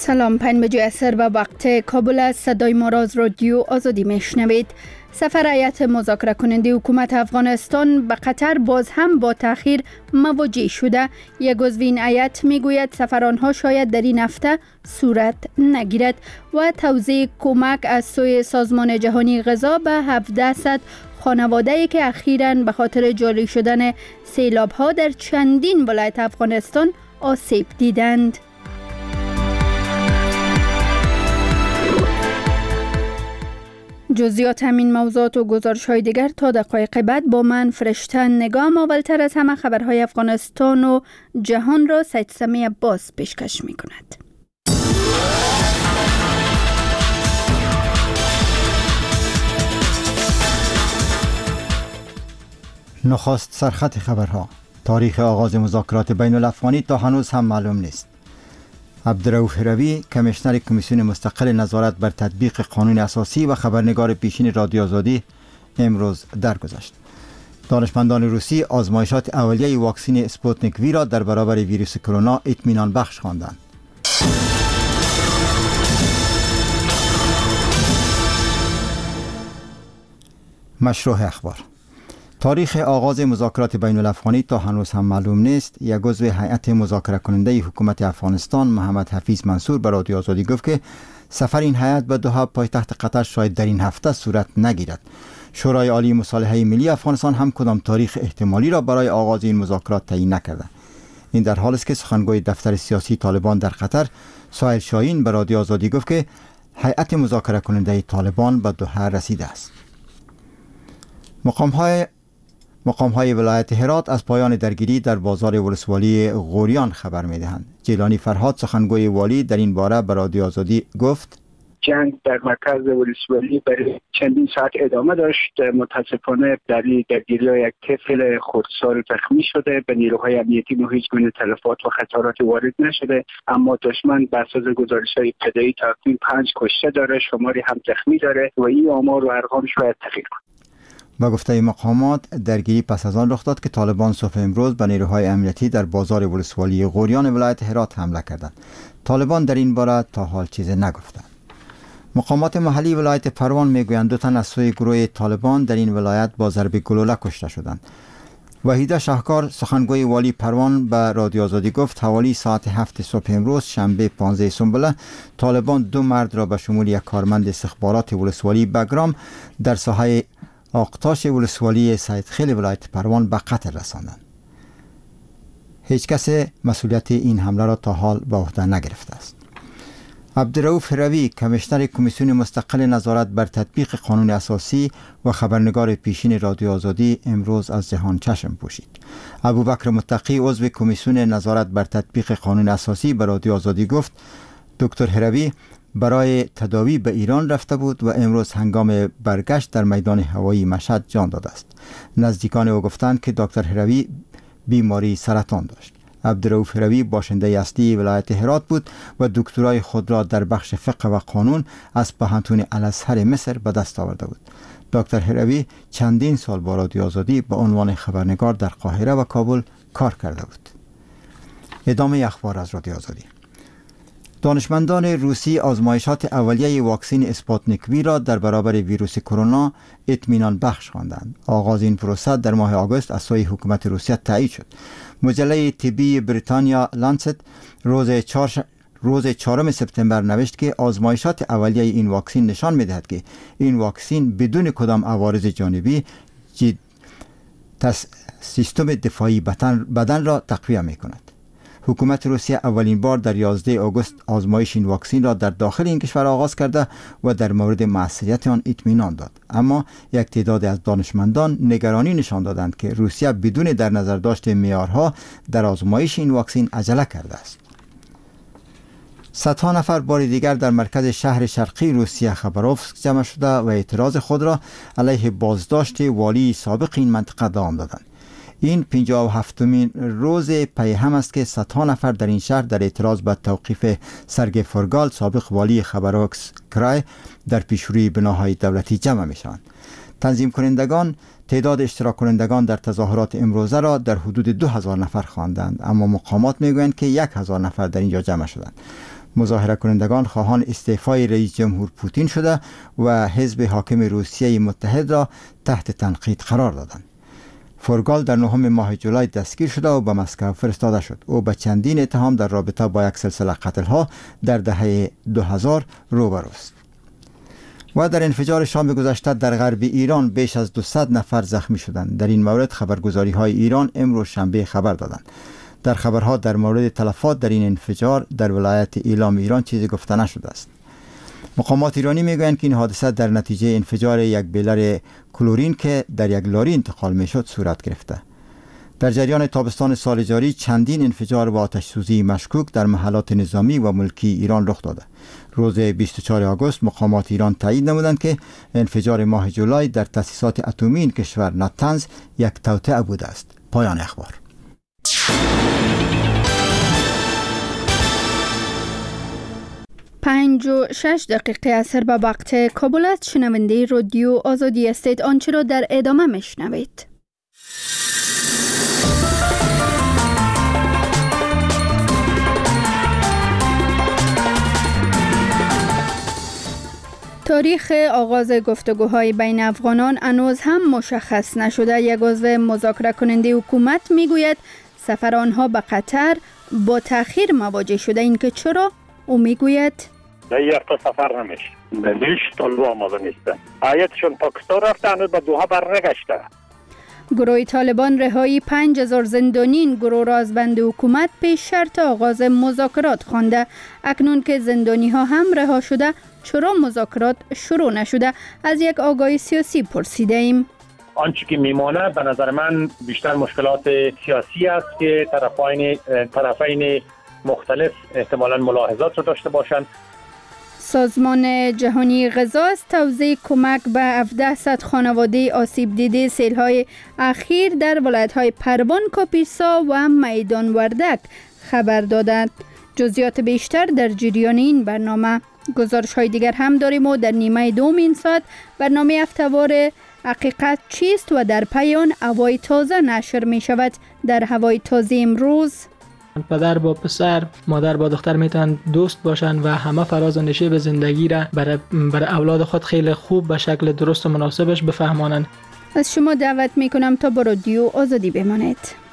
سلام، 5 بجه عصر و وقت کابل است. صدای ما را از رادیو آزادی میشنوید. سفر هیئت مذاکره کننده حکومت افغانستان به قطر باز هم با تأخیر مواجه شده. یک عضو این هیئت میگوید سفر آنها شاید در این هفته صورت نگیرد و توزیع کمک از سوی سازمان جهانی غذا به 1700 خانواده‌ای که اخیراً به خاطر جاری شدن سیلاب‌ها در چندین ولایت افغانستان آسیب دیدند. جزئیات همین موضوعات و گزارش‌های دیگر تا دقایق بعد با من فرشته نگام. اولتر از همه خبرهای افغانستان و جهان را سید سمی عباس پیشکش می‌کند. نخست سرخط خبرها. تاریخ آغاز مذاکرات بین الافغانی تا هنوز هم معلوم نیست. عبدالرؤوف هروی، کمیشنر کمیسیون مستقل نظارت بر تطبیق قانون اساسی و خبرنگار پیشین رادیو آزادی امروز درگذشت. دانشمندان روسی آزمایشات اولیه واکسن اسپوتنیک وی را در برابر ویروس کرونا اطمینان بخش خواندند. مشروع اخبار. تاریخ آغاز مذاکرات بین الافغانی تا هنوز هم معلوم نیست. یک عضو هیئت مذاکره کننده حکومت افغانستان محمد حفیظ منصور به رادیو آزادی گفت که سفر این هیئت به دوحه پایتخت قطر شاید در این هفته صورت نگیرد. شورای عالی مصالحه ملی افغانستان هم کدام تاریخ احتمالی را برای آغاز این مذاکرات تعیین نکرده. این در حالی است که سخنگوی دفتر سیاسی طالبان در قطر سهیل شاهین به رادیو آزادی گفت که هیئت مذاکره کننده طالبان به دوحه رسیده است. مقام‌های ولایت هرات از پایان درگیری در بازار ولسوالی غوریان خبر می‌دهند. جیلانی فرهاد، سخنگوی والی، در این باره به رادیو آزادی گفت: جنگ در مرکز ولسوالی برای چندین ساعت ادامه داشت. متاسفانه در این درگیری یک طفل خردسال زخمی شده. به نیروهای امنیتی هیچ گونه تلفات و خسارات وارد نشده، اما دشمن بر اساس گزارش‌های ابتدایی تقریباً 5 کشته داره، شماری هم زخمی داره و این آمار و ارقام شاید تغییر کنه. با گفته مقامات درگیری پس از آن رخ داد که طالبان صبح امروز به نیروهای امنیتی در بازار ولسوالی غوریان ولایت هرات حمله کردند. طالبان در این باره تا حال چیزی نگفتند. مقامات محلی ولایت پروان میگویند 2 تن از سوی گروه طالبان در این ولایت با ضرب گلوله کشته شدند. وحیده شاهکار، سخنگوی والی پروان به رادیو آزادی گفت حوالی ساعت 7 صبح امروز شنبه 15 سنبله طالبان 2 مرد را به شمول یک کارمند استخبارات ولسوالی بگرام در ساحه آقتاش ولسوالی سیدخیل ولایت پروان به قتل رساندند. هیچ کس مسئولیت این حمله را تا حال به عهده نگرفته است. عبدالرؤوف هروی، کمیشنر کمیسیون مستقل نظارت بر تطبیق قانون اساسی و خبرنگار پیشین رادیو آزادی امروز از جهان چشم پوشید. ابوبکر متقی، عضو کمیسیون نظارت بر تطبیق قانون اساسی به رادیو آزادی گفت دکتر هروی برای تداوی به ایران رفته بود و امروز هنگام برگشت در میدان هوایی مشهد جان داده است. نزدیکان او گفتند که دکتر هروی بیماری سرطان داشت. عبدالرؤوف هروی باشنده اصلی ولایت هرات بود و دکترای خود را در بخش فقه و قانون از پوهنتون الازهر مصر به دست آورده بود. دکتر هروی چندین سال با رادیو آزادی به عنوان خبرنگار در قاهره و کابل کار کرده بود. ادامه اخبار از رادیو آزادی. دانشمندان روسی آزمایشات اولیه واکسن اسپوتنیک وی را در برابر ویروس کرونا اطمینان بخش خواندند. آغاز این پروسه در ماه آگوست از سوی حکومت روسیه تایید شد. مجله طبی بریتانیا لانست روز 4 سپتامبر نوشت که آزمایشات اولیه این واکسن نشان می‌دهد که این واکسن بدون کدام عوارض جانبی سیستم دفاعی بدن را تقویت می‌کند. حکومت روسیه اولین بار در 11 آگوست آزمایش این واکسن را در داخل این کشور آغاز کرده و در مورد موثریت آن اطمینان داد. اما یک تعداد از دانشمندان نگرانی نشان دادند که روسیه بدون در نظر داشت معیارها در آزمایش این واکسن عجله کرده است. صدها نفر بار دیگر در مرکز شهر شرقی روسیه خباروفسک جمع شده و اعتراض خود را علیه بازداشت والی سابق این منطقه دام دادند. این 57مین روز پی هم است که صدها نفر در این شهر در اعتراض به توقیف سرگی فورگال سابق والی خباروفسک کرای در پیشروی بناهای دولتی جمع می شوند. تنظیم کنندگان تعداد اشتراک کنندگان در تظاهرات امروزه را در حدود 2000 نفر خواندند، اما مقامات میگویند که 1000 نفر در اینجا جمع شدند. مظاهره کنندگان خواهان استعفای رئیس جمهور پوتین شده و حزب حاکم روسیه متحد را تحت تنقید قرار دادند. فورگال در 9 ماه جولای دستگیر شده و به مسکو فرستاده شد. او به چندین اتهام در رابطه با یک سلسله قتل‌ها در دهه 2000 روبروست. و در انفجار شام گذشته در غرب ایران بیش از 200 نفر زخمی شدند. در این مورد خبرگزاری‌های ایران امروز شنبه خبر دادند. در خبرها در مورد تلفات در این انفجار در ولایت ایلام ایران چیزی گفته نشده است. مقامات ایرانی میگویند که این حادثه در نتیجه انفجار یک بیلر کلورین که در یک لاری انتقال میشد صورت گرفته. در جریان تابستان سال جاری چندین انفجار و آتش سوزی مشکوک در محلات نظامی و ملکی ایران رخ داده. روز 24 آگوست مقامات ایران تایید نمودند که انفجار ماه جولای در تأسیسات اتمی این کشور نتنز یک توطئه بوده است. پایان اخبار. پنج و 6 دقیقه اثر به وقت کابل است. شنونده رادیو آزادی هستید. آنچه را در ادامه میشنوید. تاریخ آغاز گفتگوهای بین افغانان هنوز هم مشخص نشده. یک عضو مذاکره کننده حکومت میگوید سفر آنها به قطر با تأخیر مواجه شده. این که چرا؟ او میگوید در یک سفر نمیشه. دلیلش طالب آماده نیسته. هیئتشون پاکستان رفته، هنوز به دوحه برنگشته. گروه طالبان رهایی 5000 زندانیین گروه را از بند حکومت پیش شرط آغاز مذاکرات خوانده. اکنون که زندانی ها هم رها شده، چرا مذاکرات شروع نشده؟ از یک آگاهی سیاسی پرسیده ایم. آنچه که میمانه به نظر من بیشتر مشکلات سیاسی است که طرفین مختلف احتمالاً ملاحظات رو داشته باشند. سازمان جهانی غذا از توزیع کمک به 1700 خانواده آسیب دیده سیل‌های اخیر در ولایت‌های پروان، کاپیسا و میدان وردک خبر دادند. جزئیات بیشتر در جریان این برنامه. گزارش‌های دیگر هم داریم و در نیمه دوم این ساعت برنامه هفته‌وار حقیقت چیست و در پی آن هوای تازه نشر می‌شود. در هوای تازه امروز پدر با پسر، مادر با دختر میتونن دوست باشن و همه فراز و نشیب زندگی را برای اولاد خود خیلی خوب به شکل درست و مناسبش بفهمانند. از شما دعوت میکنم تا با رادیو آزادی بمانید.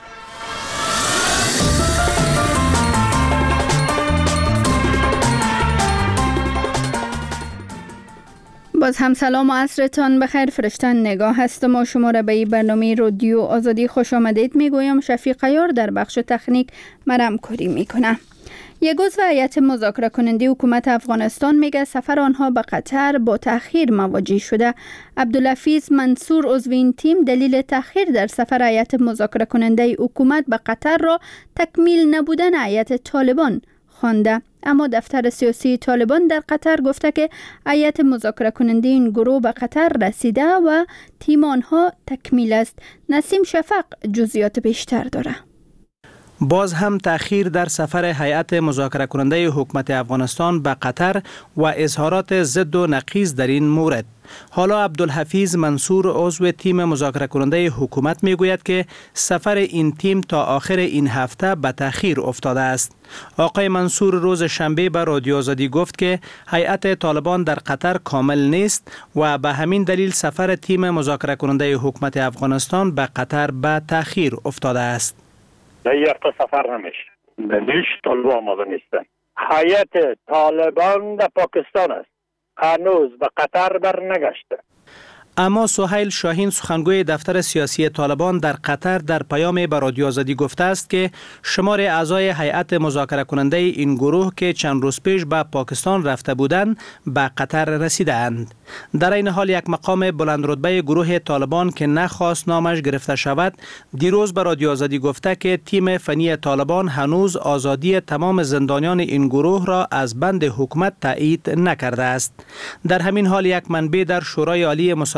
باز هم سلام و عصرتان بخیر. فرشتن نگاه هستم و شما را به این برنامه رادیو آزادی خوش آمدید میگویم. شفیق عیار در بخش تکنیک مرم کاری میکنه. یک عضو هیئت مذاکره کننده حکومت افغانستان میگه سفر آنها به قطر با تأخیر مواجه شده. عبدالحفیظ منصور عضو این تیم دلیل تأخیر در سفر هیئت مذاکره کننده حکومت به قطر را تکمیل نبودن هیئت طالبان خوانده. اما دفتر سیاسی طالبان در قطر گفته که هیئت مذاکره کننده این گروه به قطر رسیده و تیم آنها تکمیل است. نسیم شفق جزئیات بیشتر داره. باز هم تأخیر در سفر هیئت مذاکره کننده حکومت افغانستان به قطر و اظهارات ضد و نقیض در این مورد. حالا عبدالحفیظ منصور عضو تیم مذاکره کننده حکومت میگوید که سفر این تیم تا آخر این هفته به تأخیر افتاده است. آقای منصور روز شنبه به رادیو آزادی گفت که هیئت طالبان در قطر کامل نیست و به همین دلیل سفر تیم مذاکره کننده حکومت افغانستان به قطر به تأخیر افتاده است. در یک سفر نمیشه. دلیلش طالب آماده نیستن. هیئت طالبان در پاکستان است. هنوز به قطر برنگشته. اما سهیل شاهین سخنگوی دفتر سیاسی طالبان در قطر در پیام به رادیو آزادی گفته است که شمار اعضای هیئت مذاکره کننده این گروه که چند روز پیش به پاکستان رفته بودند به قطر رسیدند. در این حال یک مقام بلند رتبه گروه طالبان که نخواست نامش گرفته شود دیروز به رادیو آزادی گفته که تیم فنی طالبان هنوز آزادی تمام زندانیان این گروه را از بند حکومت تایید نکرده است. در همین حال یک منبع در شورای عالی مصالحه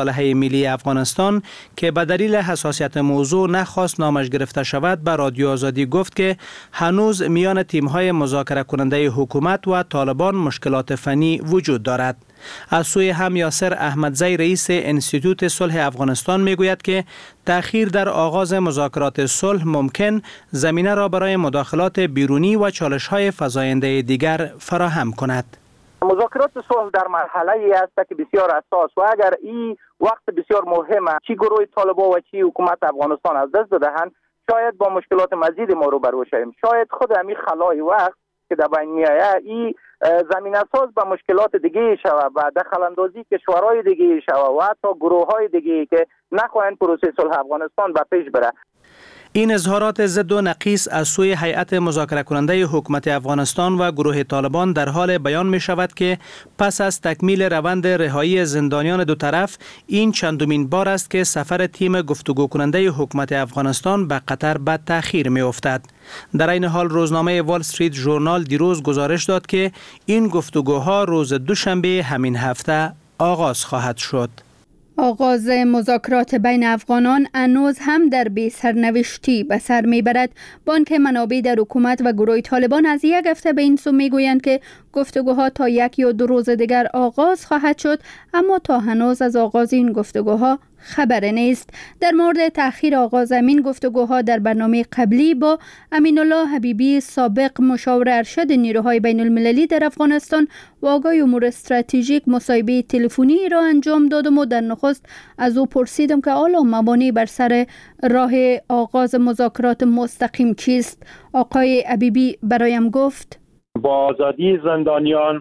مصالحه ملی افغانستان که به دلیل حساسیت موضوع نخواست نامش گرفته شود به رادیو آزادی گفت که هنوز میان تیم‌های مذاکره کننده حکومت و طالبان مشکلات فنی وجود دارد. از سوی هم یاسر احمدزی رئیس انستیتوت صلح افغانستان میگوید که تأخیر در آغاز مذاکرات صلح ممکن زمینه را برای مداخلات بیرونی و چالش‌های فزاینده دیگر فراهم کند. مذاکرات صلح در مرحله است که بسیار حساس و اگر این وقت بسیار مهمه چی گروه طالبان و چی حکومت افغانستان از دست بدهند شاید با مشکلات مزید ما روبرو شویم. شاید خود همین خلای وقت که در بین میآید این زمین اساس به مشکلات دیگه شود و دخل اندازی کشورهای دیگه شود و حتی گروه‌های دیگه که نخواهند پروسه صلح افغانستان به پیش بره. این اظهارات ضد و نقیص از سوی هیئت مذاکره کننده حکومت افغانستان و گروه طالبان در حال بیان می شود که پس از تکمیل روند رهایی زندانیان دو طرف این چندمین بار است که سفر تیم گفتگو کننده حکومت افغانستان به قطر به تأخیر می افتد. در این حال روزنامه وال استریت ژورنال دیروز گزارش داد که این گفتگوها روز دوشنبه همین هفته آغاز خواهد شد. آغاز مذاکرات بین افغانان هنوز هم در بی سرنوشتی به سر میبرد. بانک منابع در حکومت و گروه طالبان از یک هفته به این سو میگویند که گفتگوها تا 1 یا 2 روز دیگر آغاز خواهد شد، اما تا هنوز از آغاز این گفتگوها خبر نیست. در مورد تأخیر آغاز این گفتگوها در برنامه قبلی با امین الله حبیبی سابق مشاور ارشد نیروهای بین المللی در افغانستان و آقای امور استراتژیک مصاحبه تلفنی را انجام دادم و در نخست از او پرسیدم که آیا مبانی بر سر راه آغاز مذاکرات مستقیم چیست. آقای حبیبی برایم گفت با آزادی زندانیان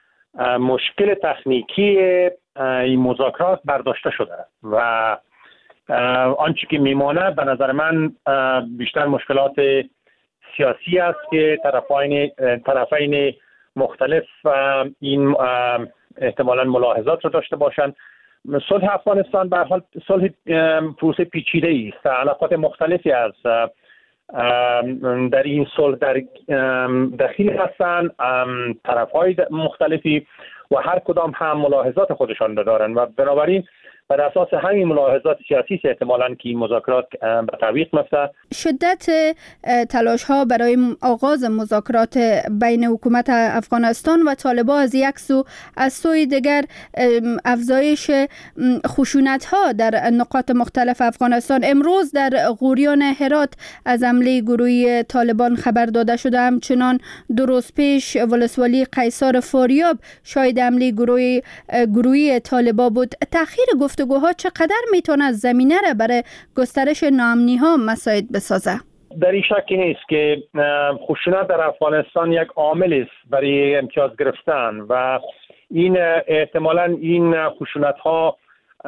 مشکل تکنیکی این مذاکرات برداشته شده و آنچه که میمانه به نظر من بیشتر مشکلات سیاسی است که طرفین مختلف این احتمالاً ملاحظات رو داشته باشند. صلح افغانستان به هر حال صلح پروسه پیچیده است. علاقات مختلفی از در این صلح در دخیل هستند، طرف‌های مختلفی و هر کدام هم ملاحظات خودشان دارند و بنابراین بر اساس همین ملاحظات سیاسی احتمالاً که این مذاکرات به تعویق میفته. شدت تلاش ها برای آغاز مذاکرات بین حکومت افغانستان و طالبان از یک سو، از سوی دیگر افزایش خشونت ها در نقاط مختلف افغانستان. امروز در غوریان هرات از حمله گروهی طالبان خبر داده شده. همچنان 2 روز پیش ولسوالی قیصر فاریاب شاهد حمله گروهی طالبان بود. تأخیر گفتگوها چقدر میتونه زمینه را برای گسترش ناامنی ها مساعد بسازه؟ در این شکی نیست که خشونت در افغانستان یک عامل است برای امتیاز گرفتن و این احتمالاً این خشونت ها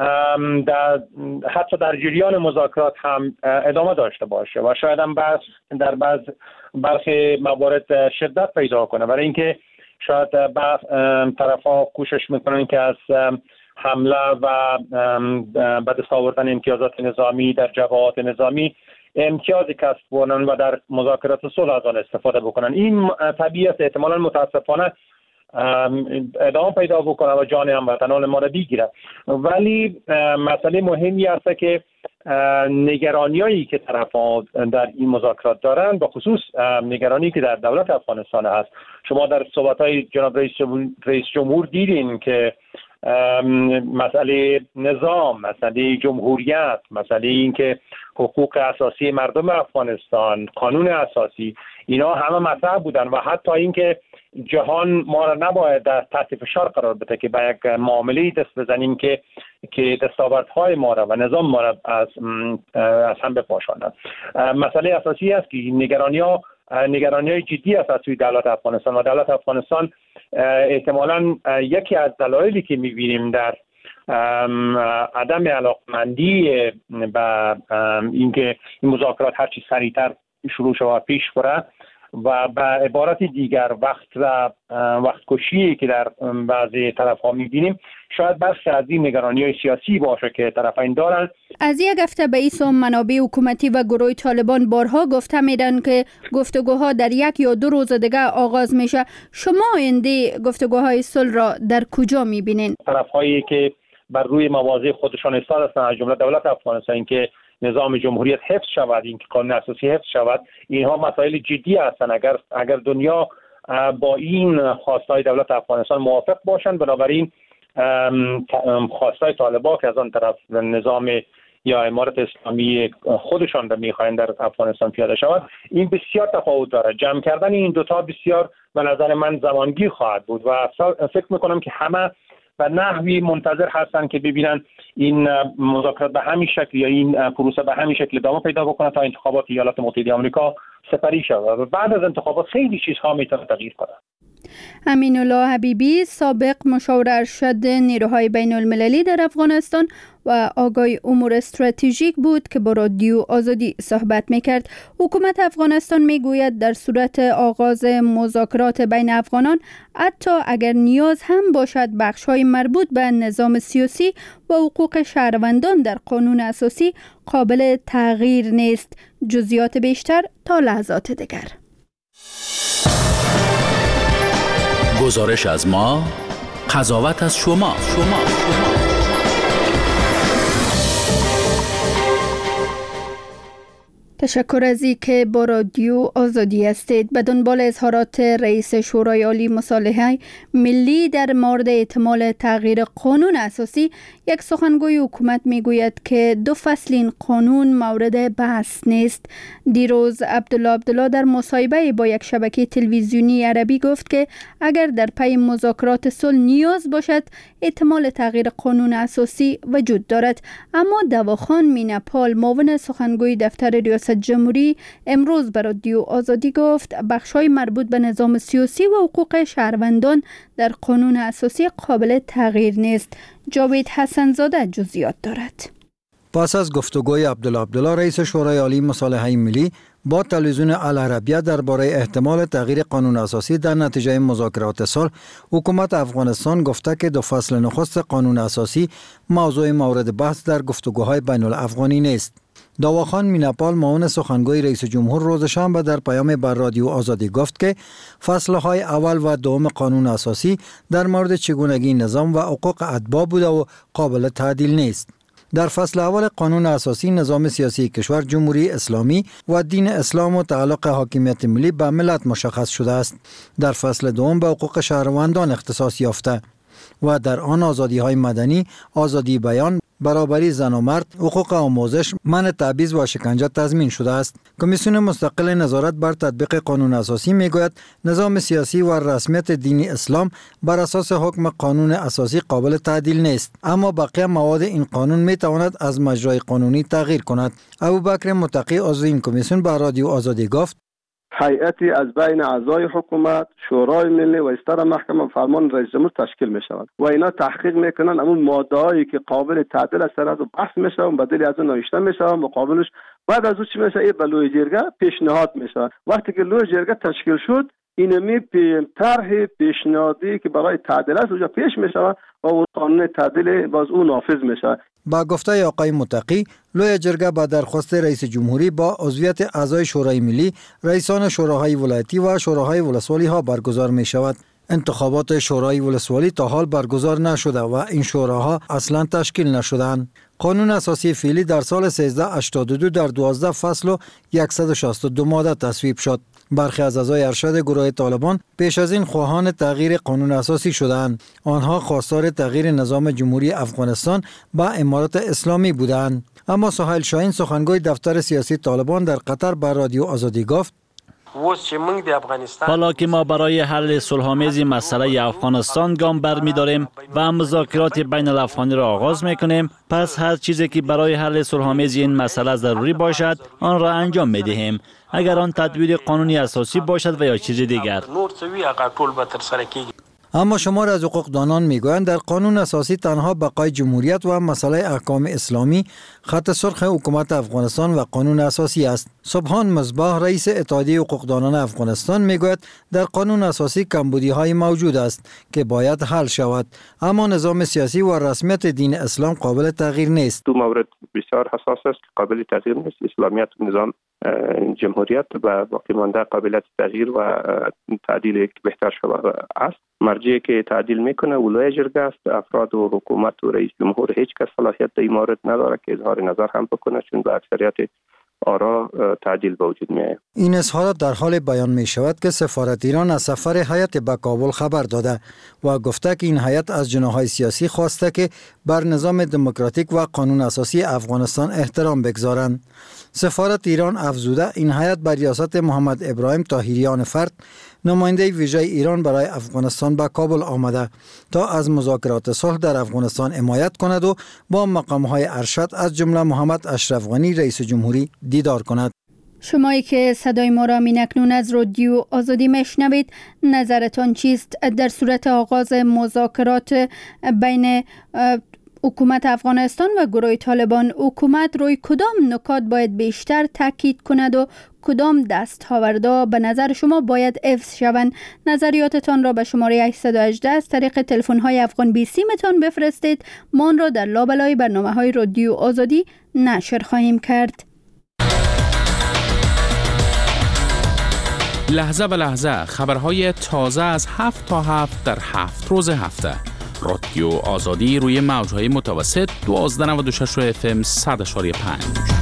حتی در جریان مذاکرات هم ادامه داشته باشه و شاید هم در برخی موارد شدت پیدا کنه، برای اینکه شاید طرفا کوشش میکنن که از حمله و به دست آوردن امتیازات نظامی در جبهات نظامی امتیازی کسب کنن و در مذاکرات صلح از آن استفاده بکنن. این طبیعی است، احتمالاً متاسفانه ادامه پیدا بکنه و جان هموطنان ما را بگیره. ولی مسئله مهمی است که نگرانیایی که طرفا در این مذاکرات دارن، به خصوص نگرانی که در دولت افغانستان هست. شما در صحبت‌های جناب رئیس جمهور دیدین که مسئله نظام، مسئله جمهوریت، مسئله این که حقوق اساسی مردم افغانستان، قانون اساسی، اینا همه مطرح بودن و حتی این که جهان ما را نباید در تحت فشار قرار بده که به یک معامله دست بزنیم که دستاوردهای ما را و نظام ما را از هم بپاشاند. مسئله اساسی است که نگرانی جدی است از سوی دولت افغانستان و دولت افغانستان احتمالاً یکی از دلایلی که می‌بینیم در عدم علاقمندی به اینکه این مذاکرات هر چی سریعتر شروع شود پیش بره و به عبارت دیگر وقت کشی که در بعضی طرف‌ها می‌بینیم شاید بخش از این نگرانی‌های سیاسی باشه که طرفین دارن. از یک هفته به این سو منابع حکومتی و گروه طالبان بارها گفته میدن که گفتگوها در 1 یا 2 روز دیگه آغاز میشه. شما آینده گفتگوهای صلح را در کجا می‌بینین؟ طرف‌هایی که بر روی مواضع خودشان ایستاده هستند، از جمله دولت افغانستان، اینکه نظام جمهوریت حفظ شود، اینکه قانون اساسی حفظ شود. اینها مسائل جدی هستند. اگر دنیا با این خواستهای دولت افغانستان موافق باشند، بنابراین خواستهای طالبان که از آن طرف نظام یا امارت اسلامی خودشان را می‌خواهند در افغانستان پیاده شود، این بسیار تفاوت دارد. جمع کردن این دوتا بسیار به نظر من زمانگیر خواهد بود و فکر می‌کنم که همه و نحوی منتظر هستند که ببینن این مذاکرات به همین شکل یا این پروسه به همین شکل ادامه پیدا بکنه تا انتخابات ایالات متحده آمریکا سپری شود و بعد از انتخابات خیلی چیزها میتونه تغییر کنه. امین الله حبیبی، سابق مشاور ارشد نیروهای بین المللی در افغانستان و آگاه امور استراتژیک بود که با رادیو آزادی صحبت میکرد. حکومت افغانستان میگوید در صورت آغاز مذاکرات بین افغانان، حتی اگر نیاز هم باشد، بخش‌های مربوط به نظام سیاسی و حقوق شهروندان در قانون اساسی قابل تغییر نیست. جزئیات بیشتر تا لحظات دیگر. گزارش از ما، قضاوت از شما. تشکر از اینکه با رادیو آزادی هستید. به دنبال اظهارات رئیس شورای عالی مصالحه ملی در مورد احتمال تغییر قانون اساسی، یک سخنگوی حکومت میگوید که 2 فصل این قانون مورد بحث نیست. دیروز عبدالله در مصاحبه با یک شبکه تلویزیونی عربی گفت که اگر در پی مذاکرات صلح نیاز باشد، احتمال تغییر قانون اساسی وجود دارد. اما دواخان میناپال، معاون سخنگوی دفتر ریاست جمهوری، امروز به رادیو آزادی گفت بخش‌های مربوط به نظام سیاسی و حقوق شهروندان در قانون اساسی قابل تغییر نیست. جاوید حسن‌زاده جزئیات دارد. پس از گفتگوی عبدالله رئیس شورای عالی مصالحه ملی با تلویزیون العربیه درباره احتمال تغییر قانون اساسی در نتیجه مذاکرات صلح، حکومت افغانستان گفته که 2 فصل نخست قانون اساسی موضوع مورد بحث در گفتگوهای بین الافغانی نیست. دواخان میناپال، معاون سخنگوی رئیس جمهور، روز شنبه در پیام بر رادیو آزادی گفت که فصلهای اول و دوم قانون اساسی در مورد چگونگی نظام و حقوق اتباع بوده و قابل تعدیل نیست. در فصل اول قانون اساسی، نظام سیاسی کشور جمهوری اسلامی و دین اسلام و تعلق حاکمیت ملی به ملت مشخص شده است. در فصل دوم به حقوق شهروندان اختصاص یافته و در آن آزادی‌های مدنی، آزادی بیان، برابری زن و مرد، حقوق آموزش، منع تبعیض و شکنجه تضمین شده است. کمیسیون مستقل نظارت بر تطبیق قانون اساسی میگوید نظام سیاسی و رسمیت دینی اسلام بر اساس حکم قانون اساسی قابل تعدیل نیست، اما بقیه مواد این قانون میتواند از مجرای قانونی تغییر کند. ابوبکر متقی، عضو این کمیسیون، به رادیو آزادی گفت هیئتی از بین اعضای حکومت، شورای ملی و استار محکمه فرمان رئیس جمهور تشکیل می شود و اینا تحقیق میکنن همون ماده‌هایی که قابل تعدیل است رو بحث میشون، بدلی از اون نوشته میشون، مقابلش بعد از اون چی میشه؟ این به لوی جرگه پیشنهاد میشه. وقتی که لوی جرگه تشکیل شد، اینمی طرح پیشنهادی که برای تعدیل است اونجا پیش میشه و اون قانون تعدیل باز اون نافذ میشه. با گفته آقای متقی، لوی جرگه با درخواست رئیس جمهوری با عضویت اعضای شورای ملی، رئیسان شوراهای ولایتی و شوراهای ولسوالی ها برگزار می شود. انتخابات شورای ولسوالی تا حال برگزار نشده و این شوراها اصلا تشکیل نشدند. قانون اساسی فعلی در سال 1382 در 12 فصل و 162 ماده تصویب شد. برخی از اعضای ارشد گروه طالبان پیش از این خواهان تغییر قانون اساسی شدند. آنها خواستار تغییر نظام جمهوری افغانستان با امارت اسلامی بودند. اما سهیل شاهین، سخنگوی دفتر سیاسی طالبان، در قطر به رادیو آزادی گفت حالا که ما برای حل صلح‌آمیز مسئله افغانستان گام برمی‌داریم و مذاکرات بین الافغانی را آغاز می‌کنیم، پس هر چیزی که برای حل صلح‌آمیز این مسئله ضروری باشد آن را انجام می‌دهیم، اگر آن تدوین قانونی اساسی باشد و یا چیز دیگر. اما شمار از حقوقدانان میگویند در قانون اساسی تنها بقای جمهوریت و مسئله احکام اسلامی خط سرخ حکومت افغانستان و قانون اساسی است. سبحان مصباح، رئیس اتحادیه حقوقدانان افغانستان، میگوید در قانون اساسی کمبودی های موجود است که باید حل شود، اما نظام سیاسی و رسمیت دین اسلام قابل تغییر نیست. دو مورد بسیار حساس است، قابل تغییر نیست: اسلامیت و نظام جمهوریت و باقی مانده قابلیت تغییر و تعدیل بهتر شود است. مرجعی که تعدیل میکنه ولایت جرگه است. افراد و حکومت و رئیس جمهور هیچ کس صلاحیت در این مورد نداره که اظهار نظر هم بکنه، چون به اکثریت آرا تعدیل به وجود می آید. این اظهارات در حال بیان می شود که سفارت ایران از سفر هیئت به کابل خبر داده و گفته که این هیئت از جناح‌های سیاسی خواسته که بر نظام دموکراتیک و قانون اساسی افغانستان احترام بگذارند. سفارت ایران افزوده این هیئت بر ریاست محمد ابراهیم طاهریان فرد نماینده ویژه ایران برای افغانستان به کابل آمده تا از مذاکرات صلح در افغانستان حمایت کند و با مقام‌های ارشد از جمله محمد اشرف غنی رئیس جمهوری دیدار کند. شمایی که صدای ما را مینکنون از رادیو آزادی میشنوید، نظرتان چیست در صورت آغاز مذاکرات بین حکومت افغانستان و گروه طالبان؟ حکومت روی کدام نکات باید بیشتر تاکید کند و کدام دستاوردها به نظر شما باید حفظ شوند؟ نظریاتتان را به شماره 818 از طریق تلفن‌های افغان 20 متان بفرستید. ما آن را در لابلای برنامه‌های رادیو آزادی نشر خواهیم کرد. لحظه به لحظه خبرهای تازه از 7 تا 7 در 7 روز هفته. رادیو آزادی روی موج‌های متوسط 1296 FM 100.5.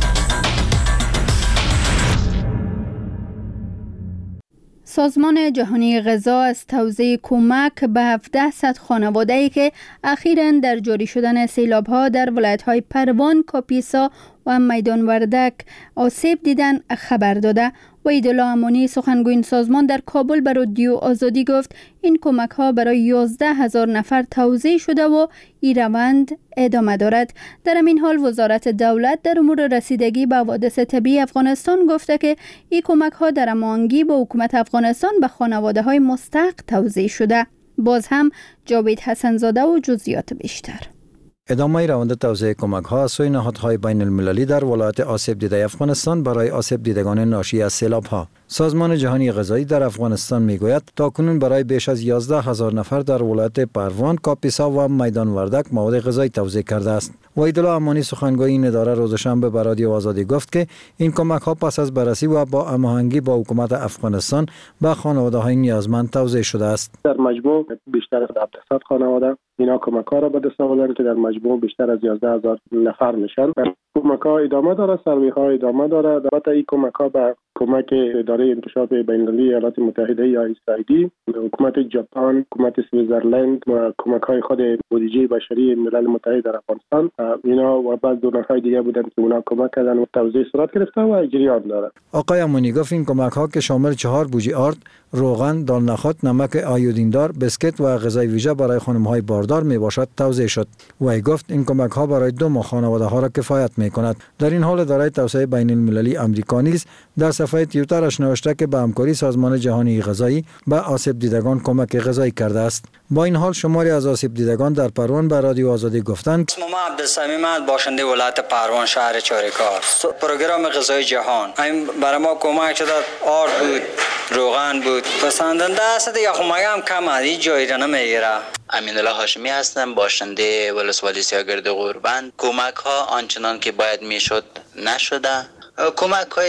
سازمان جهانی غذا از توزیع کمک به 1700 خانواده‌ای که اخیراً در جاری شدن سیلاب‌ها در ولایت‌های پروان، کاپیسا و میدان وردک آسیب دیدن خبر داده. وحیدالله امانی سخنگوی این سازمان در کابل به رادیو آزادی گفت این کمک‌ها برای 11,000 نفر توزیع شده و این روند ادامه دارد. در این حال وزارت دولت در امور رسیدگی به حوادث طبیعی افغانستان گفته که این کمک‌ها در هماهنگی با حکومت افغانستان به خانواده‌های مستحق توزیع شده. باز هم جاوید حسن‌زاده و جزئیات بیشتر. ادامه روند توزیع کمک ها از سوی نهادهای بین المللی در ولایت آسیب دیده افغانستان برای آسیب دیدگان ناشی از سیلاب ها. سازمان جهانی غذایی در افغانستان میگوید تاکنون برای بیش از 11,000 نفر در ولایت پروان، کاپیسا و میدان وردک مواد غذایی توزیع کرده است. وحیدالله امانی سخنگوی این اداره روز شنبه به رادیو آزادی گفت که این کمک ها پس از بررسی و با هماهنگی با حکومت افغانستان به خانواده های نیازمند توزیع شده است. در مجموع بیشتر از 700 خانواده اینا کمک ها را به دست آوردند که در مجموع بیشتر از 11,000 نفر میشن. کمک ها ادامه داره، سروی ها ادامه داره. البته این کمک ها به کمک اداره انتشارات بین‌المللی ایالات متحده یا USAID، حکومت ژاپن، حکومت سوئیزرلند و کمک های خود بودجه بشری ملل متحد در افغانستان، اینا و بعض دونرهای دیگه بودند که اونا کمک کردن و توزیع صورت گرفته و جریان داره. آقای امانی گفت این کمک ها که شامل 4 بوجی آرد، روغن، دال نخود، نمک آیودیندار، بسکت و غذای ویژه برای خانم های باردار می باشد توزیع شد. و گفت این کمک ها برای 2 ماه خانواده ها را کفایت می کند. در این حال اداره توسعه بین المللی آمریکا نیز در صفحه توییترش نوشته که به همکاری سازمان جهانی غذایی به آسیب دیدگان کمک غذایی کرده است. با این حال شماری از آسیب دیدگان در پروان به رادیو آزادی گفتند اسم ما عبدالصمیم، باشنده ولایت پروان، شهر چاریکار. پروگرام غذای جهان این برای ما کمک شد، آرد بود، روغن بود. پسندنده است یا خمایم کم ادی جایی را نمیگیره. امین الله هاشمی هستم، باشنده ولسوالی سیاگرد غوربند. کمک ها آنچنان که باید میشد نشده. کمک های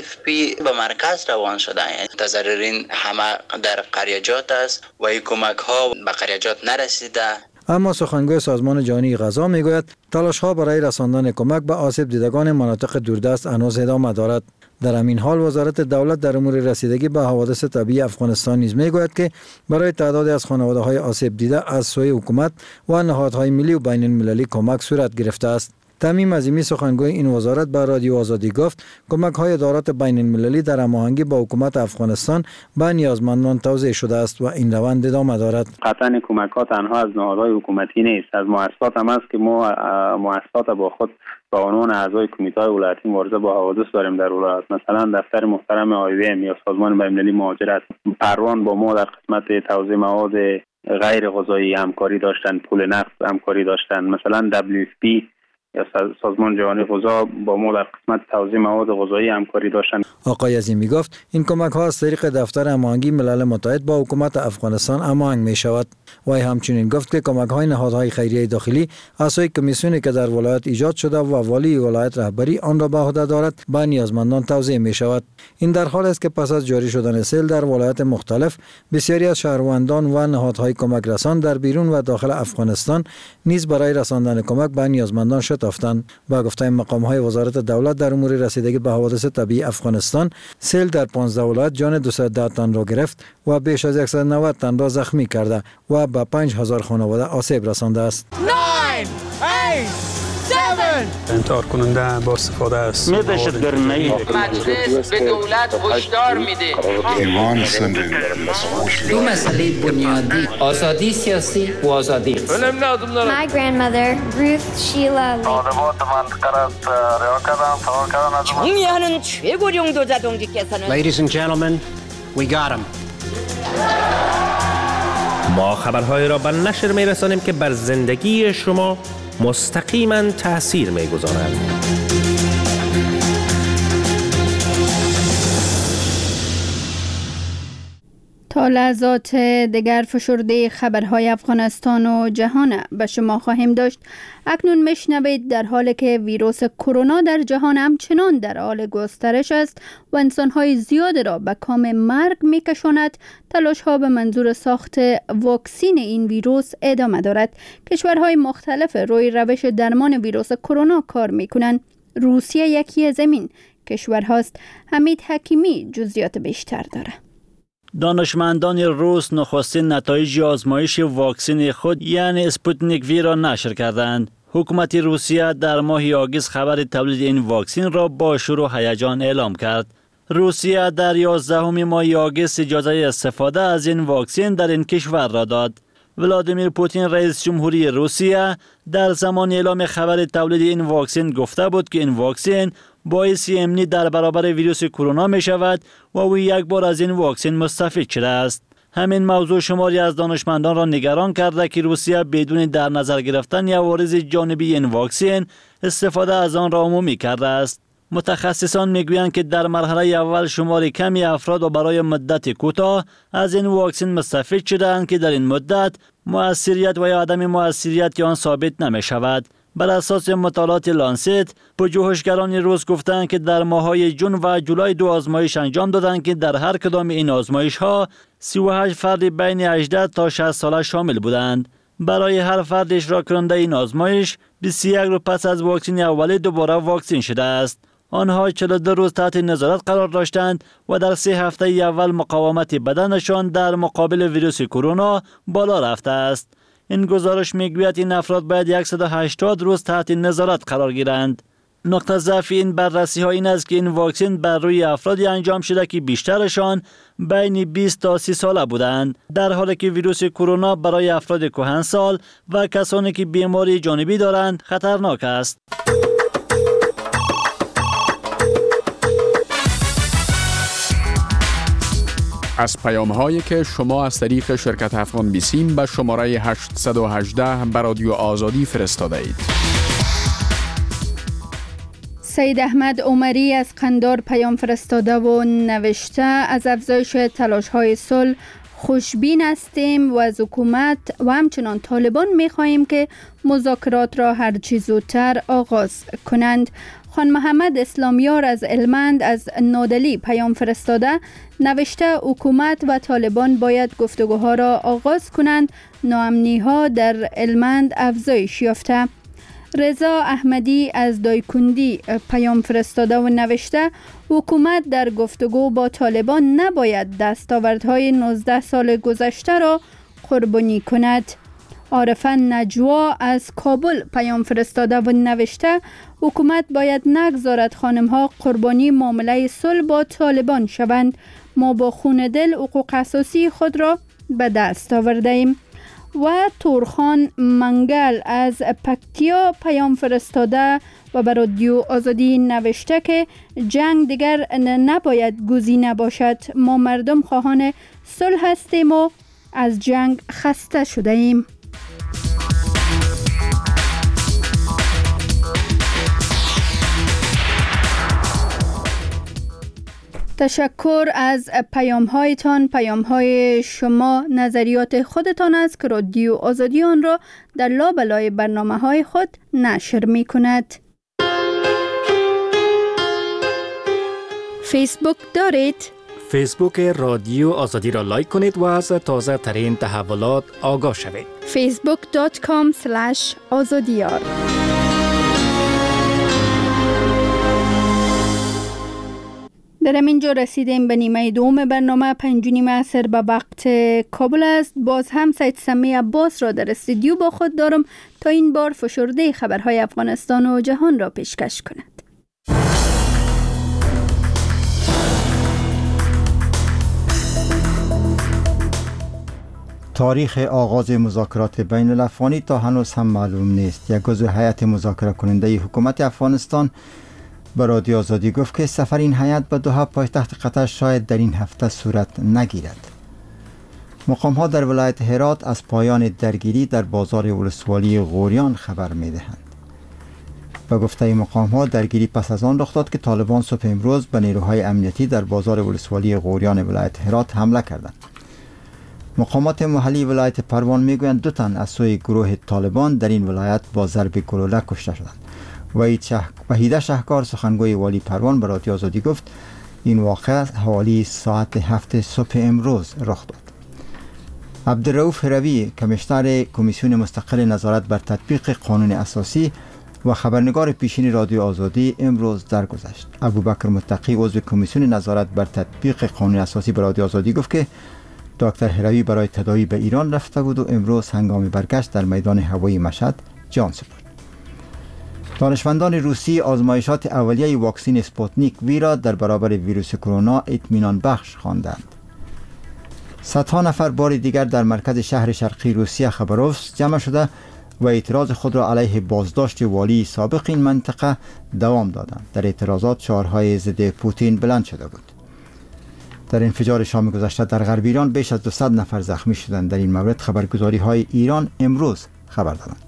WFP به مرکز روان شده، یعنی متضررین همه در قریجات است و این کمک ها به قریجات نرسیده. اما سخنگوی سازمان جهانی غذا میگوید تلاش ها برای رساندن کمک به آسیب دیدگان مناطق دوردست هنوز ادامه دارد. در همین حال وزارت دولت در امور رسیدگی به حوادث طبیعی افغانستان نیز میگوید که برای تعدادی از خانواده های آسیب دیده از سوی حکومت و نهادهای ملی و بین المللی کمک صورت گرفته است. تمیم عظیمی سخنگوی این وزارت به رادیو آزادی گفت کمک های ادارات بین المللی در هماهنگی با حکومت افغانستان به نیازمندان توزیع شده است و این روند ادامه دارد. قطعا کمک ها تنها از نهادهای حکومتی نیست، از مؤسسات هم است که ما مؤسسات با خود به عنوان اعضای کمیته ولایتی مبارزه با حوادث داریم در ولایت. مثلا دفتر محترم IOM یا سازمان بین المللی مهاجرت پروان با ما در قسمت توزیع مواد غیر غذایی همکاری داشتن، پول نقد همکاری داشتن. مثلا WFP یا سازمان جهانی غذا با ما در قسمت توزیع مواد غذایی همکاری داشتن. آقای عظیمی گفت این کمک ها از طریق دفتر هماهنگی ملل متحد با حکومت افغانستان هماهنگ می شود. وی همچنین گفت که کمک های نهادهای خیریه داخلی اساس کمیسیونی که در ولایت ایجاد شده و والی ولایت رهبری آن را به عهده دارد به نیازمندان توزیع می شود. این در حالی است که پس از جاری شدن سیل در ولایت مختلف بسیاری از شهروندان و نهادهای کمک رسان در بیرون و داخل افغانستان نیز برای رساندن کمک به نیازمندان شتافتند. با گفته مقام‌های وزارت دولت در امور رسیدگی به حوادث طبیعی افغانستان، سیل در 15 ولایت جان 210 تن را گرفت و بیش از 190 تن را زخمی کرده و به 5000 خانواده آسیب رسانده است. 9 8 7 انتحار کننده با استفاده است. مجلس به دولت هشدار میده. دو مسئله بنیادی، آزادی سیاسی و آزادی اقتصادی. My grandmother, Ruth Sheila Lee. 총리하는 최고령 도자동지께서는 Ladies and gentlemen, we got him. ما خبرهای را به نشر می‌رسانیم که بر زندگی شما مستقیما تأثیر می‌گذارند. تا لحظات دیگر فشرده خبرهای افغانستان و جهان به شما خواهیم داشت. اکنون میشنوید در حالی که ویروس کرونا در جهان همچنان در حال گسترش است و انسانهای زیاد را به کام مرگ میکشاند، تلاش‌ها به منظور ساخت واکسین این ویروس ادامه دارد. کشورهای مختلف روی روش درمان ویروس کرونا کار میکنند. روسیه یکی از این کشورهاست. حمید حکیمی جزئیات بیشتر دارد. دانشمندان روس نخستین نتایج آزمایش واکسن خود یعنی اسپوتنیک وی را نشر کردند. حکومت روسیه در ماه آگوست خبر تولید این واکسن را با شور و هیجان اعلام کرد. روسیه در 11 ماه آگوست اجازه استفاده از این واکسن در این کشور را داد. ولادیمیر پوتین رئیس جمهوری روسیه در زمان اعلام خبر تولید این واکسن گفته بود که این واکسن باعث امنی در برابر ویروس کرونا می شود و او یک بار از این واکسن مستفید شده است. همین موضوع شماری از دانشمندان را نگران کرده که روسیه بدون در نظر گرفتن عوارض جانبی این واکسن استفاده از آن را عمومی کرده است. متخصصان میگویند که در مرحله اول شمار کمی افراد و برای مدت کوتاه از این واکسن مستفید شدند که در این مدت مؤثریت و یا عدم مؤثریت آن ثابت نمی شود. بر اساس مطالعات لانست، پژوهشگران روس گفتند که در ماه‌های جون و جولای 2 آزمایش انجام دادند که در هر کدام این آزمایش‌ها 38 فرد بین 18 تا 60 ساله شامل بودند. برای هر فرد اجرا کننده این آزمایش 21 روز پس از واکسن اولی دوباره واکسن شده است. آنها 42 روز تحت نظارت قرار داشتند و در 3 هفته اول مقاومت بدنشان در مقابل ویروس کرونا بالا رفته است. این گزارش میگوید این افراد باید 180 روز تحت نظارت قرار گیرند. نقطه ضعف این بررسی ها این است که این واکسن بر روی افرادی انجام شده که بیشترشان بین 20 تا 30 ساله بودند، در حالی که ویروس کرونا برای افراد کهنسال و کسانی که بیماری جانبی دارند خطرناک است. از پیام‌هایی که شما از طریق شرکت افغان بیسیم به شماره 818 به رادیو آزادی فرستاده اید. سید احمد عمری از قندار پیام فرستاده و نوشته از افزایش تلاش‌های صلح خوشبین هستیم و از حکومت و همچنان طالبان می‌خواهیم که مذاکرات را هرچی زودتر آغاز کنند. خان محمد اسلامیار از هلمند از نادلی پیام فرستاده نوشته حکومت و طالبان باید گفتگوها را آغاز کنند. ناامنی‌ها در هلمند افزایش یافته. رضا احمدی از دایکندی پیام فرستاده و نوشته حکومت در گفتگو با طالبان نباید دستاوردهای 19 سال گذشته را قربانی کند. عارفان نجوا از کابل پیام فرستاده و نوشته حکومت باید نگذارد خانم‌ها قربانی معامله صلح با طالبان شوند. ما با خون دل حقوق اساسی خود را به دست آورده ایم. و تورخان منگل از پکتیا پیام فرستاده و بر رادیو آزادی نوشته که جنگ دیگر نباید گزینه باشد. ما مردم خواهان صلح هستیم و از جنگ خسته شده ایم. تشکر از پیام هایتان. پیام های شما نظریات خودتان است که رادیو آزادی آن را در لابلای برنامه های خود نشر می کند. فیسبوک دارید؟ فیسبوک رادیو آزادی را لایک کنید و از تازه ترین تحولات آگاه شوید. facebook.com/azadiyar. در همینجا رسیدیم به نیمه دوم برنامه. 5:30 عصر به وقت کابل است. باز هم سید سمی عباس را در استودیو با خود دارم تا این بار فشرده خبرهای افغانستان و جهان را پیشکش کند. تاریخ آغاز مذاکرات بین الافغانی تا هنوز هم معلوم نیست. یک عضو هیئت مذاکره کننده حکومت افغانستان به رادیو آزادی گفت که سفر این هیئت به دوحه پایتخت قطر شاید در این هفته صورت نگیرد. مقام ها در ولایت هرات از پایان درگیری در بازار ولسوالی غوریان خبر می دهند. به گفته مقام ها درگیری پس از آن رخ داد که طالبان صبح امروز به نیروهای امنیتی در بازار ولسوالی غوریان ولایت هرات حمله کردند. مقامات محلی ولایت پروان میگویند 2 تن از سوی گروه طالبان در این ولایت با ضرب گلوله کشته شدند. وحیده شهکار سخنگوی والی پروان به رادیو آزادی گفت این واقعه حوالی ساعت 7 صبح امروز رخ داد. عبدالرؤوف هروی کمیشنر کمیسیون مستقل نظارت بر تطبیق قانون اساسی و خبرنگار پیشین رادیو آزادی امروز درگذشت. ابوبکر متقی عضو کمیسیون نظارت بر تطبیق قانون اساسی به رادیو آزادی گفت که دکتر هروی برای تداوی به ایران رفته بود و امروز هنگام برگشت در میدان هوایی مشهد جان سپرد. دانشمندان روسی آزمایشات اولیه واکسن اسپوتنیک وی را در برابر ویروس کرونا اطمینان بخش خواندند. صدها نفر بار دیگر در مرکز شهر شرقی روسیه خبروفسک جمع شده و اعتراض خود را علیه بازداشت والی سابق این منطقه دوام دادند. در اعتراضات شعارهای ضد پوتین بلند شده بود. در انفجار شام گذشته در غرب ایران بیش از 200 نفر زخمی شدند. در این مورد خبرگزاری های ایران امروز خبر دادند.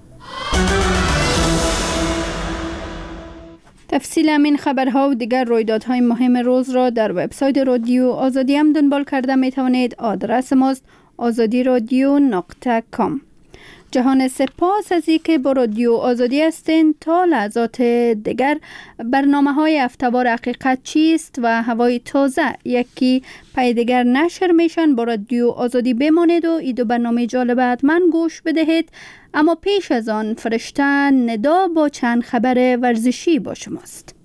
تفصیل همین خبرها و دیگر رویدادهای مهم روز را در وبسایت رادیو آزادی هم دنبال کرده می توانید. آدرس ماست azadiradio.com. جهان سپاس از اینکه با رادیو آزادی هستین. تا لحظات دیگر برنامه های هفته‌وار حقیقت چیست و هوای تازه یکی پای دیگر نشر میشن. با رادیو آزادی بمانید و این 2 برنامه جالب حتما گوش بدهید. اما پیش از آن فرشته ندا با چند خبر ورزشی با شماست.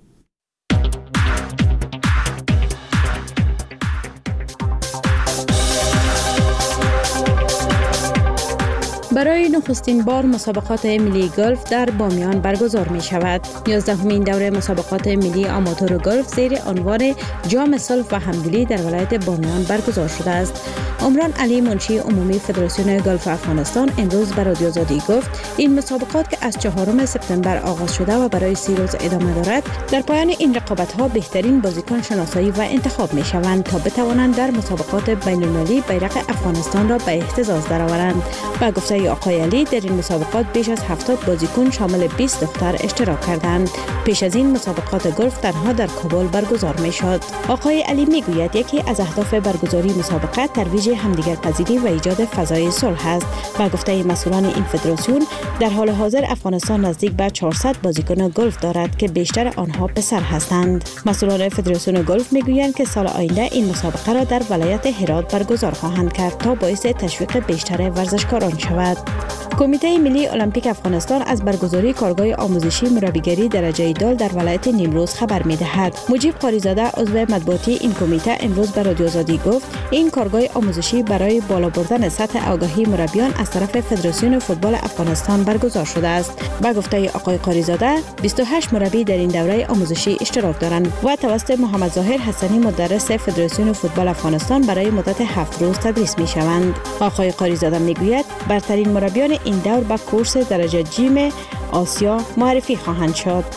برای نخستین بار مسابقات ملی گلف در بامیان برگزار می شود. 11مین دوره مسابقات ملی آماتور گلف زیر عنوان جام صلح و همدلی در ولایت بامیان برگزار شده است. عمران علی منشی عمومی فدراسیون گلف افغانستان امروز به رادیو آزادی گفت این مسابقات که از 4 سپتامبر آغاز شده و برای 30 روز ادامه دارد، در پایان این رقابت ها بهترین بازیکن شناسایی و انتخاب می شوند تا بتوانند در مسابقات بین المللی بیرق افغانستان را به اهتزاز درآورند. با گفته آقای علی در این مسابقات بیش از 70 بازیکن شامل 20 دختر اشتراک کردند. پیش از این مسابقات گلف تنها در کابل برگزار می شد. آقای علی می گوید یکی از اهداف برگزاری مسابقه ترویج همدیگر پذیری و ایجاد فضای صلح است. با گفته مسئولان این فدراسیون در حال حاضر افغانستان نزدیک به 400 بازیکن گلف دارد که بیشتر آنها پسر هستند. مسئولان فدراسیون گلف می گویند که سال آینده این مسابقه را در ولایت هرات برگزار خواهند کرد تا باعث تشویق بیشتر ورزشکاران شود. کمیته ملی المپیک افغانستان از برگزاری کارگاه آموزشی مربیگری درجه دال در ولایت نیمروز خبر می‌دهد. مجیب قاریزاده عضو مطبوعاتی این کمیته امروز به رادیو آزادی گفت این کارگاه آموزشی برای بالا بردن سطح آگاهی مربیان از طرف فدراسیون فوتبال افغانستان برگزار شده است. با گفته آقای قاریزاده 28 مربی در این دوره آموزشی اشتراک دارند و توسط محمد ظاهر حسنی مدرس فدراسیون فوتبال افغانستان برای مدت 7 روز تدریس می‌شوند. آقای قاریزاده می‌گوید برترین مربیان این دور با کورس درجه جیم آسیا معرفی خواهند شد.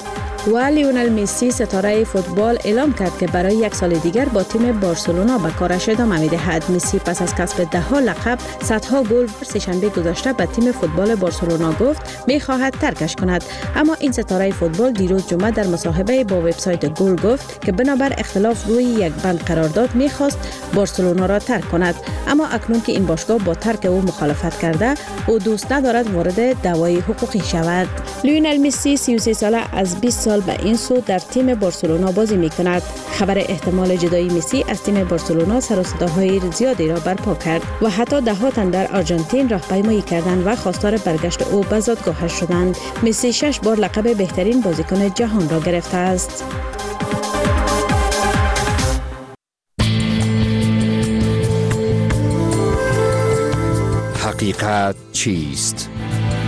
و لیونل مسی ستاره فوتبال اعلام کرد که برای یک سال دیگر با تیم بارسلونا به کارش ادامه می‌دهد. مسی پس از کسب 10 لقب، صدها گل سه‌شنبه گذشته به تیم فوتبال بارسلونا گفت می‌خواهد ترکش کند، اما این ستاره فوتبال دیروز جمعه در مصاحبه با وبسایت گل گفت که بنابر اختلاف روی یک بند قرارداد می‌خواست بارسلونا را ترک کند، اما اکنون که این باشگاه با ترک او مخالفت کرده، او دوست ندارد وارد دعوای حقوقی شود. لیونل مسی 33 ساله از 20 سال به این سو در تیم بارسلونا بازی می‌کند. خبر احتمال جدایی مسی از تیم بارسلونا سر و صداهای زیادی را برپا کرد و حتی ده‌ها تن در آرژانتین راهپیمایی کردند و خواستار برگشت او به زادگاهش شدند. مسی 6 بار لقب بهترین بازیکن جهان را گرفته است. حقیقت چیست؟